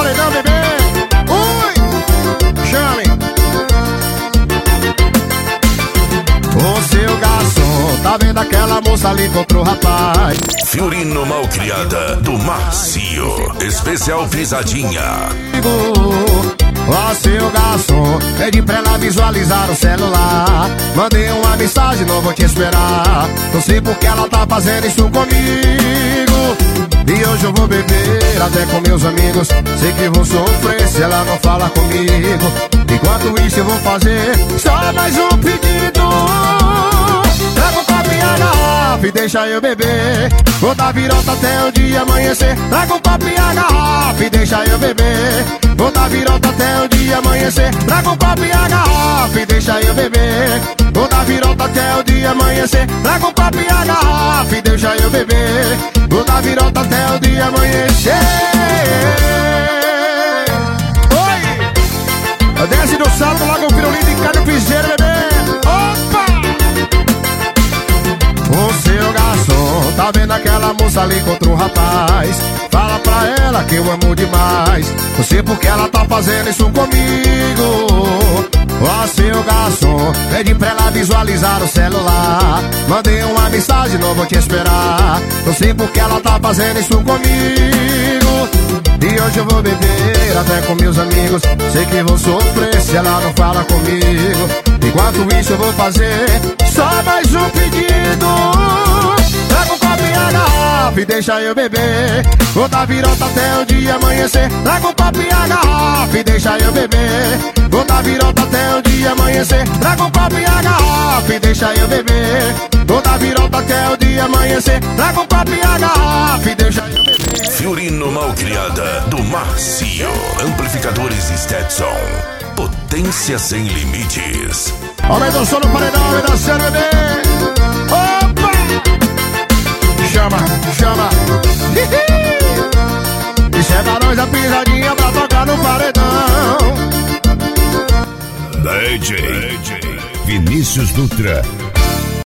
paredão, bebê. Ui, chame. Ô seu garçom, tá vendo aquela moça ali com outro rapaz? Fiorino Malcriada do Macio, especial pisadinha. Ó seu garçom, pede pra ela visualizar o celular. Mandei uma mensagem, não vou te esperar. Não sei porque ela tá fazendo isso comigo. E hoje eu vou beber até com meus amigos. Sei que vou sofrer se ela não fala comigo. Enquanto isso eu vou fazer só mais um pedido. Traga um copo e a garrafa e deixa eu beber. Vou dar virota até o dia amanhecer. Traga um copo e a garrafa e deixa eu beber. Vou dar virota até o dia amanhecer. Traga um copo e a garrafa e deixa eu beber. Vou dar virota até o dia amanhecer. Traga um copo e a garrafa e deixa eu beber. Vou dar virota até o dia amanhecer. Oi! Desce do salto, logo um pirulito em cada piseiro, bebê. Opa! Ô seu garçom, tá vendo aquela moça ali com outro rapaz? Fala pra ela que eu amo demais. Não sei porque ela tá fazendo isso comigo. Ó seu garçom, pede pra ela visualizar o celular. Mandei uma mensagem, não vou te esperar. Não sei porque ela tá fazendo isso comigo. E hoje eu vou beber até com meus amigos. Sei que vou sofrer se ela não fala comigo. Enquanto isso eu vou fazer só mais um pedido. Traga um copo e a garrafa e deixa eu beber. Vou dar virota até o dia amanhecer. Traga um copo e a garrafa e deixa eu beber. Vou dar virota até o dia amanhecer. Traga um copo e a garrafa e deixa eu beber. Vou dar virota até o dia amanhecer. Traga um copo e a garrafa e deixa eu beber. Fiorino Malcriada do Macio, amplificadores Stetson, potência sem limites. Aumenta o som no paredão, aumenta o som, bebê. Opa! Chama, chama. Isso é da nós a pisadinha pra tocar no paredão. DJ Vinícius Dutra.